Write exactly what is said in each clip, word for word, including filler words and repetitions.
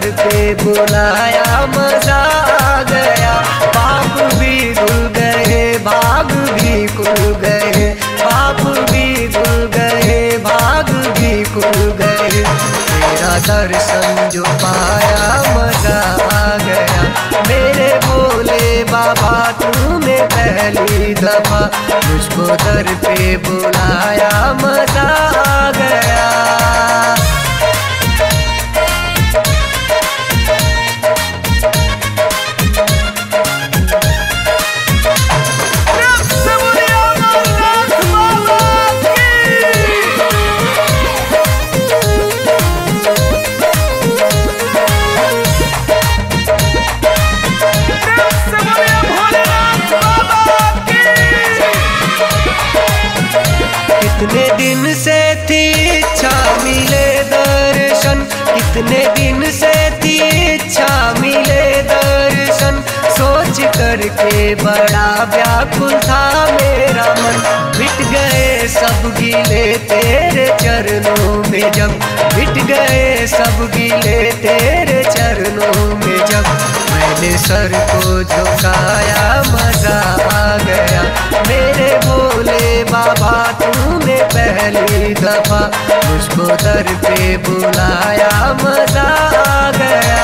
दर पे बुलाया मजा आ गया। पाप भी धुल गए भाग भी खुल गए, पाप भी धुल गए भाग भी खुल गए। तेरा दर्शन जो पाया मजा आ गया। मेरे भोले बाबा तूने पहली दफा मुझको दर पे बुलाया मजा आ गया। कितने दिन से थी इच्छा मिले दर्शन, कितने दिन से थी इच्छा मिले दर्शन। सोच करके बड़ा व्याकुल था मेरा मन, मिट गए सब गिले तेरे चरणों में जब, मिट गए सब गिले तेरे चरणों में जब। मैंने सर को झुकाया मजा आ गया। मेरे भोले बाबा तूने पहली दफा मुझको दर पे बुलाया मजा आ गया।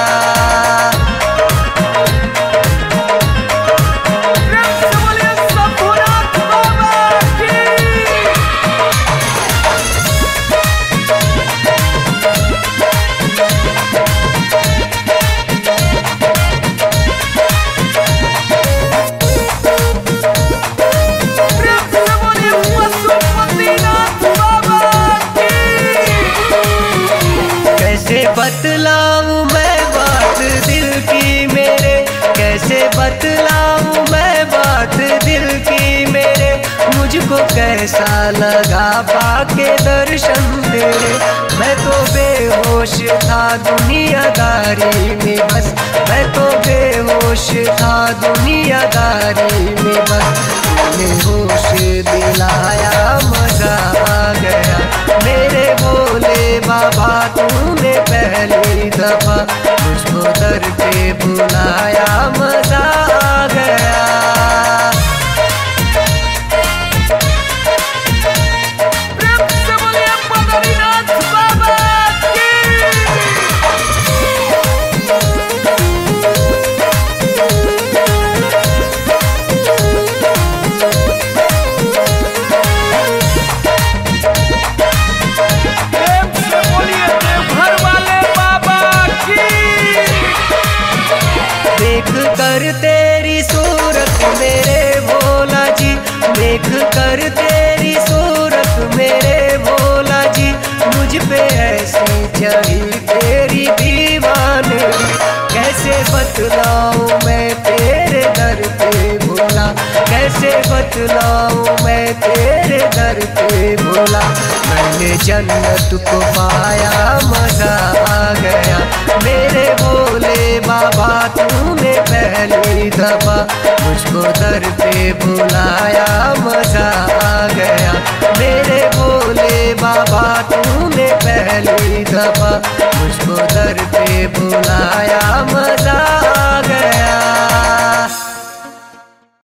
कैसे बतलाऊं मैं बात दिल की मेरे, कैसे बतलाऊं मैं बात दिल की मेरे। मुझको कैसा लगा पाके दर्शन तेरे। मैं तो बेहोश था दुनियादारी में बस, मैं तो बेहोश था दुनियादारी में बस। तूने होश दिलाया मजा आ गया। मेरे भोले बाबा तूने पहली दफा मुझको दर पे बुलाया मजा आ गया। देख कर तेरी सूरत मेरे भोला जी, देख कर तेरी सूरत मेरे भोला जी। मुझ पे ऐसी चढ़ी तेरी दीवानगी, कैसे बतलाऊं मैं तेरे दर पे भोला, कैसे बतलाऊं मैं तेरे दर पे भोला। मैंने जन्नत को पाया मजा आ गया। मेरे भोले बाबा तूने पहली दफा मुझको दर पे बुलाया मजा आ गया। मेरे भोले बाबा तूने पहली दफा मुझको दर पे बुलाया मजा